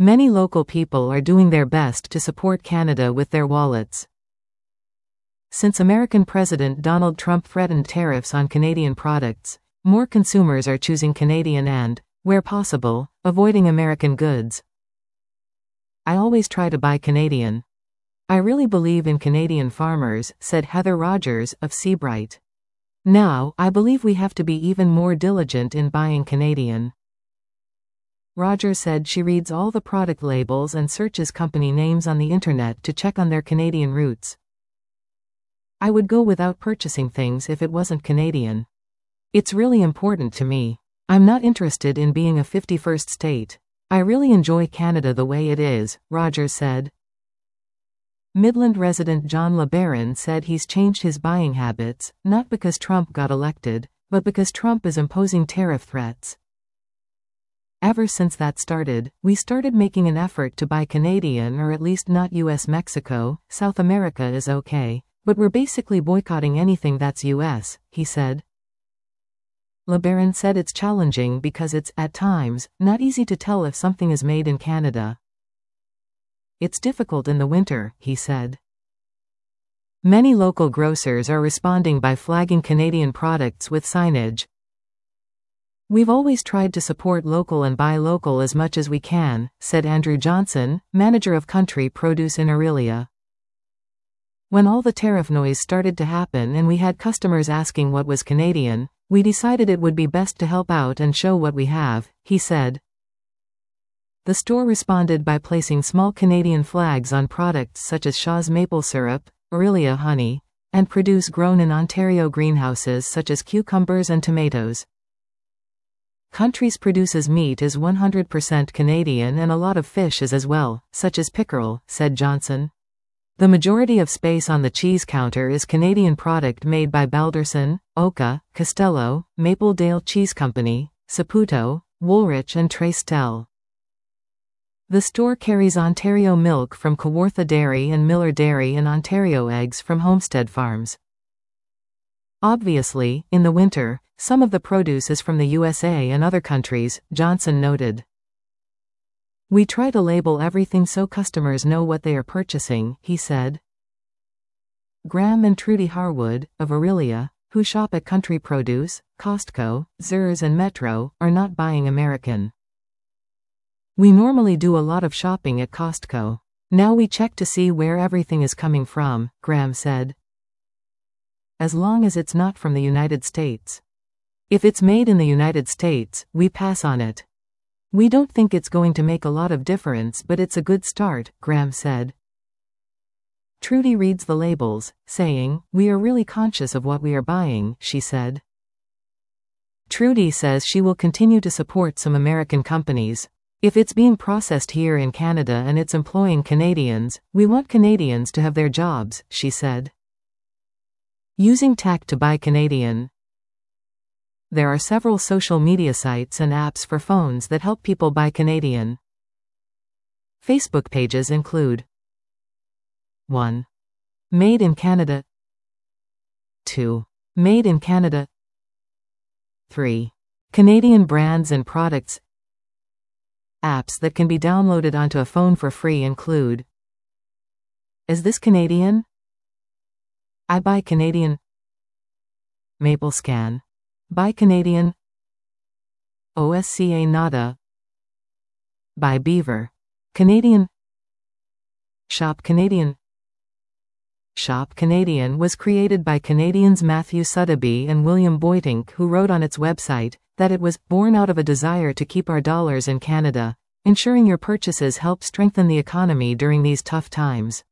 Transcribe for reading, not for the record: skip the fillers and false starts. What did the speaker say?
Many local people are doing their best to support Canada with their wallets. Since American President Donald Trump threatened tariffs on Canadian products, more consumers are choosing Canadian and, where possible, avoiding American goods. I always try to buy Canadian. I really believe in Canadian farmers, said Heather Rogers of Seabright. Now, I believe we have to be even more diligent in buying Canadian. Rogers said she reads all the product labels and searches company names on the internet to check on their Canadian roots. I would go without purchasing things if it wasn't Canadian. It's really important to me. I'm not interested in being a 51st state. I really enjoy Canada the way it is, Rogers said. Midland resident John LeBaron said he's changed his buying habits, not because Trump got elected, but because Trump is imposing tariff threats. Ever since that started, we started making an effort to buy Canadian or at least not US. Mexico, South America is okay, but we're basically boycotting anything that's US, he said. LeBaron said it's challenging because it's, at times, not easy to tell if something is made in Canada. It's difficult in the winter, he said. Many local grocers are responding by flagging Canadian products with signage. We've always tried to support local and buy local as much as we can, said Andrew Johnson, manager of country produce in Orillia. When all the tariff noise started to happen and we had customers asking what was Canadian, we decided it would be best to help out and show what we have, he said. The store responded by placing small Canadian flags on products such as Shaw's maple syrup, Orillia honey, and produce grown in Ontario greenhouses such as cucumbers and tomatoes. Country's produces meat is 100% Canadian and a lot of fish is as well, such as pickerel, said Johnson. The majority of space on the cheese counter is Canadian product made by Balderson, Oka, Castello, Mapledale Cheese Company, Saputo, Woolrich and Trestel. The store carries Ontario milk from Kawartha Dairy and Miller Dairy and Ontario eggs from Homestead Farms. Obviously, in the winter, some of the produce is from the USA and other countries, Johnson noted. We try to label everything so customers know what they are purchasing, he said. Graham and Trudy Harwood, of Orillia, who shop at Country Produce, Costco, Zehrs and Metro, are not buying American. We normally do a lot of shopping at Costco. Now we check to see where everything is coming from, Graham said. As long as it's not from the United States. If it's made in the United States, we pass on it. We don't think it's going to make a lot of difference, but it's a good start, Graham said. Trudy reads the labels, saying, "We are really conscious of what we are buying," she said. Trudy says she will continue to support some American companies. If it's being processed here in Canada and it's employing Canadians, we want Canadians to have their jobs, she said. Using tech to buy Canadian. There are several social media sites and apps for phones that help people buy Canadian. Facebook pages include 1. Made in Canada 2. Made in Canada 3. Canadian brands and products. Apps that can be downloaded onto a phone for free include Is This Canadian? I Buy Canadian. MapleScan. Buy Canadian. OSCA Nada. Buy Beaver. Canadian. Shop Canadian. Shop Canadian was created by Canadians Matthew Sotheby and William Boitink, who wrote on its website that it was born out of a desire to keep our dollars in Canada, ensuring your purchases help strengthen the economy during these tough times.